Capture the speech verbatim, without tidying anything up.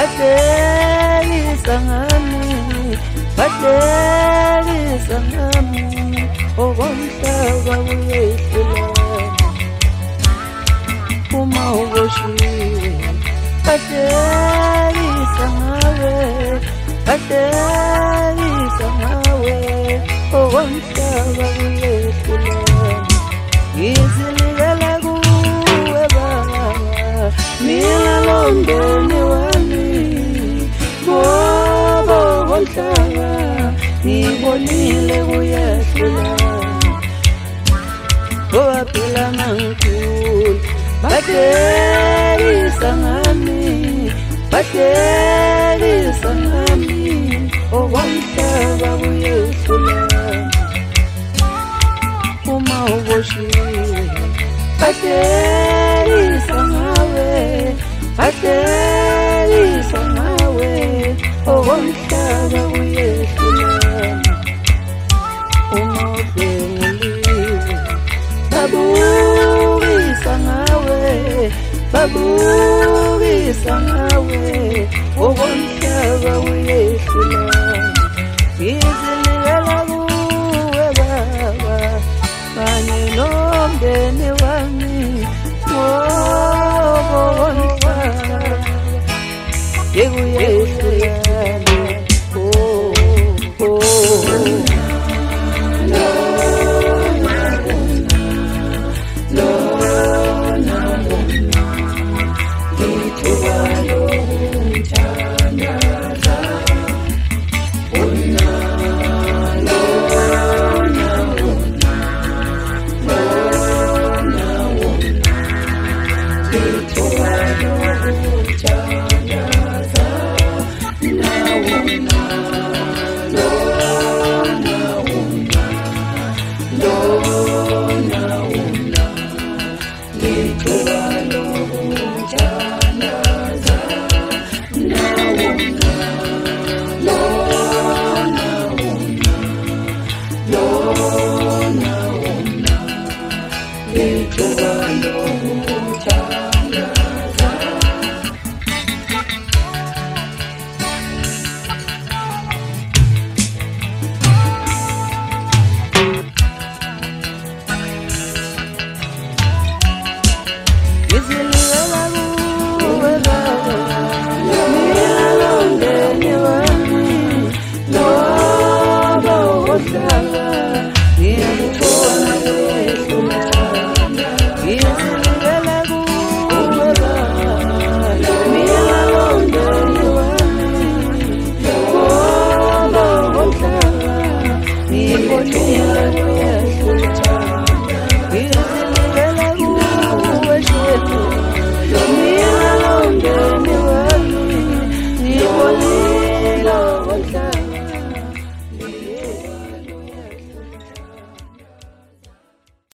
bahlekisa ngami, bahlekisa ngami, okomhlaba uyehlulana uma uboshiwe, bahlekisa ngawe, bahlekisa ngawe, okomhlaba uyehlulana. Ngizinikela kuwe Baba, mina nomndeni wami, ngoba okomhlaba ngibonile kuyehlulana. Ngoba phela mangikhula bahlekisa ngami, bahlekisa ngami, okomhlaba kuyehlulana. Uma uboshiwe bahlekisa ngawe, bahlekisa ngawe, okomhlaba kuyehlulana. Uma ubhenguliwe babukisa ngawe, babukisa ngawe, okomhlaba kuyehlulana. Ngizinikela kuwe Baba kanye nomndeni wami, ngoba okomhlaba kuyehlulana. Oh, oh. Yeah.